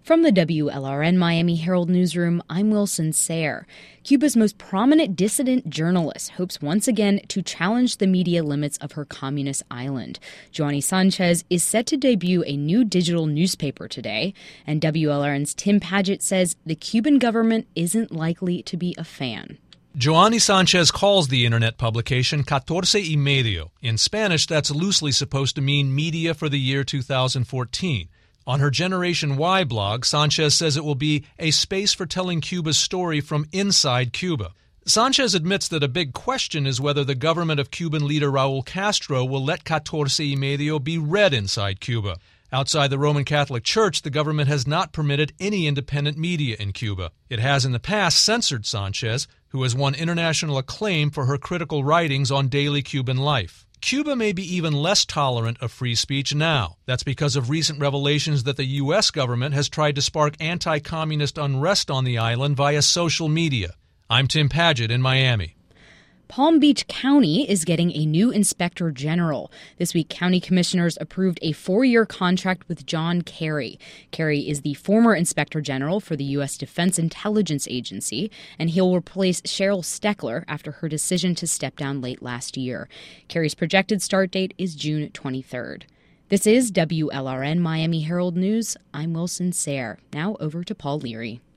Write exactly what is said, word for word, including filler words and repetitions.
From the W L R N Miami Herald newsroom, I'm Wilson Sayre. Cuba's most prominent dissident journalist hopes once again to challenge the media limits of her communist island. Joanny Sanchez is set to debut a new digital newspaper today, and W L R N's Tim Padgett says the Cuban government isn't likely to be a fan. Joanny Sanchez calls the internet publication Catorce y Medio. In Spanish, that's loosely supposed to mean media for the year two thousand fourteen. On her Generation Y blog, Sanchez says it will be a space for telling Cuba's story from inside Cuba. Sanchez admits that a big question is whether the government of Cuban leader Raul Castro will let Catorce y Medio be read inside Cuba. Outside the Roman Catholic Church, the government has not permitted any independent media in Cuba. It has in the past censored Sanchez, who has won international acclaim for her critical writings on daily Cuban life. Cuba may be even less tolerant of free speech now. That's because of recent revelations that the U S government has tried to spark anti-communist unrest on the island via social media. I'm Tim Padgett in Miami. Palm Beach County is getting a new inspector general. This week, county commissioners approved a four-year contract with John Kerry. Kerry is the former inspector general for the U S Defense Intelligence Agency, and he'll replace Cheryl Steckler after her decision to step down late last year. Kerry's projected start date is June twenty-third. This is W L R N Miami Herald News. I'm Wilson Sayre. Now over to Paul Leary.